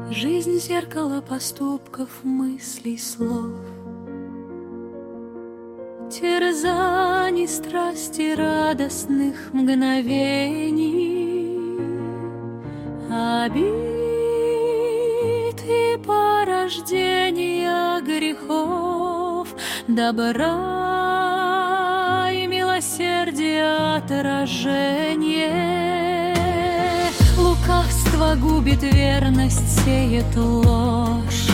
Жизнь — зеркало поступков, мыслей, слов, терзаний, страсти, радостных мгновений, обид и порождения грехов, добра и милосердия отражение. Лукавство губит верность, сеет ложь,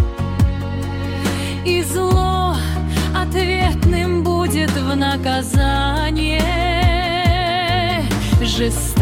и зло ответным будет в наказание. Жестокость